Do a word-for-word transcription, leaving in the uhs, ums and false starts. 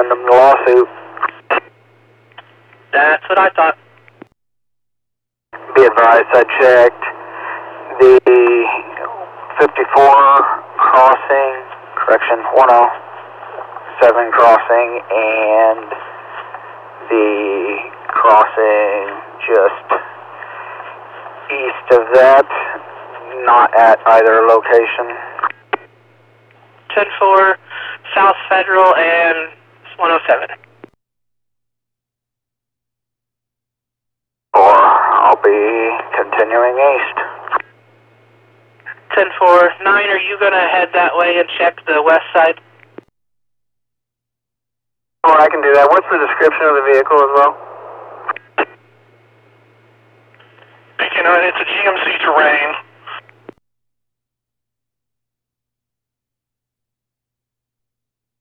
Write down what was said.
send them the lawsuit. That's what I thought. Be advised, I checked the fifty-four crossing, correction, one oh seven crossing, and the crossing just east of that, not at either location. ten four, South Federal and one oh seven. Or I'll be continuing east. ten four, nine, are you going to head that way and check the west side? Oh, I can do that. What's the description of the vehicle as well? Beacon nine, it's a G M C Terrain.